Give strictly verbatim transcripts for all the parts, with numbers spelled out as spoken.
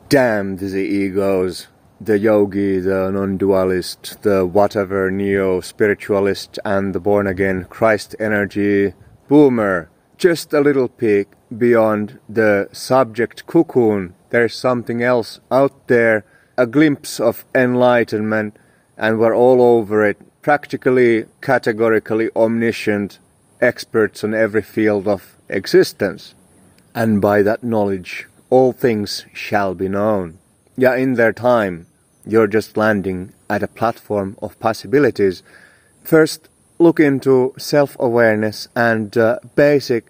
Damn the egos, the yogi, the non-dualist, the whatever neo-spiritualist and the born-again Christ energy boomer. Just a little peek beyond the subject cocoon. There's something else out there, a glimpse of enlightenment, and we're all over it. Practically, categorically omniscient experts on every field of existence. And by that knowledge, all things shall be known. Yeah, in their time, you're just landing at a platform of possibilities. First, look into self-awareness and uh, basic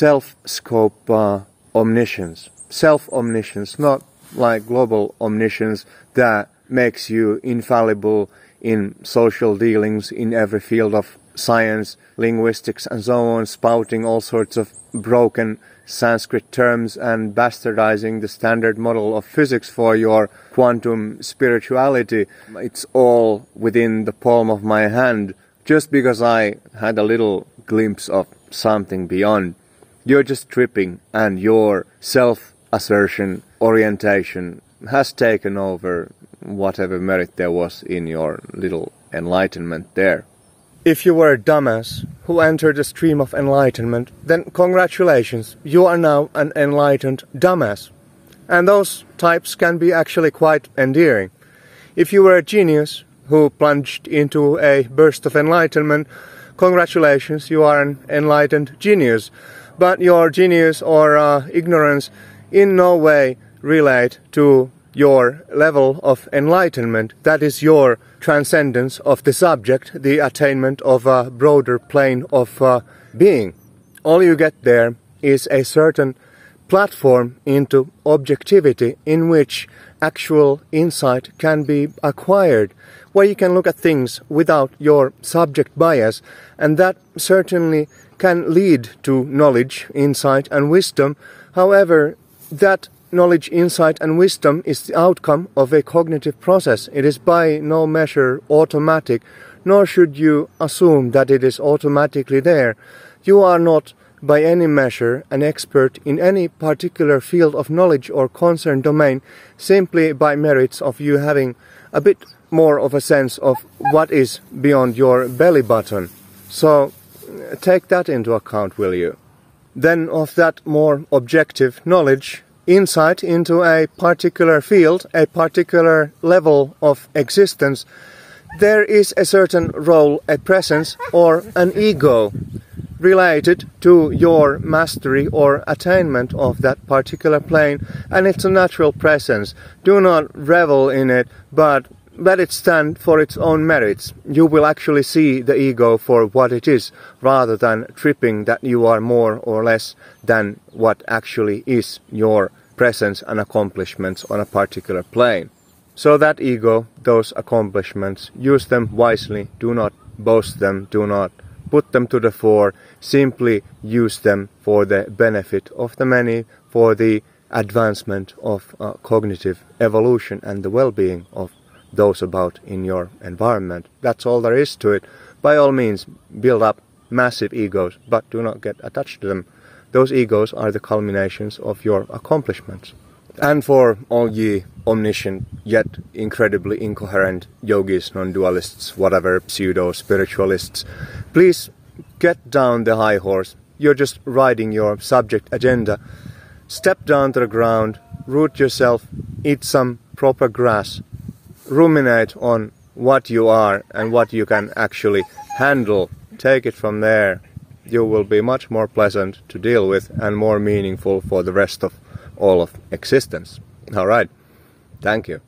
self-scope uh, omniscience. Self-omniscience, not like global omniscience that makes you infallible in social dealings in every field of science, linguistics and so on, spouting all sorts of broken Sanskrit terms and bastardizing the standard model of physics for your quantum spirituality. It's all within the palm of my hand. Just because I had a little glimpse of something beyond, you're just tripping, and your self-assertion orientation has taken over whatever merit there was in your little enlightenment there. If you were a dumbass who entered the stream of enlightenment, then congratulations, you are now an enlightened dumbass. And those types can be actually quite endearing. If you were a genius who plunged into a burst of enlightenment, congratulations, you are an enlightened genius. But your genius or uh, ignorance in no way relate to your level of enlightenment. That is your transcendence of the subject, the attainment of a broader plane of uh, being. All you get there is a certain platform into objectivity in which actual insight can be acquired, where you can look at things without your subject bias, and that certainly can lead to knowledge, insight and wisdom. However, that knowledge, insight and wisdom is the outcome of a cognitive process. It is by no measure automatic, nor should you assume that it is automatically there. You are not by any measure an expert in any particular field of knowledge or concerned domain simply by merits of you having a bit more of a sense of what is beyond your belly button. So take that into account, will you? Then of that more objective knowledge, insight into a particular field, a particular level of existence, there is a certain role, a presence or an ego related to your mastery or attainment of that particular plane, and it's a natural presence. Do not revel in it, but let it stand for its own merits. You will actually see the ego for what it is, rather than tripping that you are more or less than what actually is your presence and accomplishments on a particular plane. So that ego, those accomplishments, use them wisely, do not boast them, do not put them to the fore, simply use them for the benefit of the many, for the advancement of uh, cognitive evolution and the well-being of those about in your environment. That's all there is to it. By all means, build up massive egos, but do not get attached to them. Those egos are the culminations of your accomplishments. And for all ye omniscient, yet incredibly incoherent yogis, non-dualists, whatever, pseudo-spiritualists, please get down the high horse. You're just riding your subject agenda. Step down to the ground, root yourself, eat some proper grass, ruminate on what you are and what you can actually handle. Take it from there. You will be much more pleasant to deal with and more meaningful for the rest of all of existence. All right. Thank you.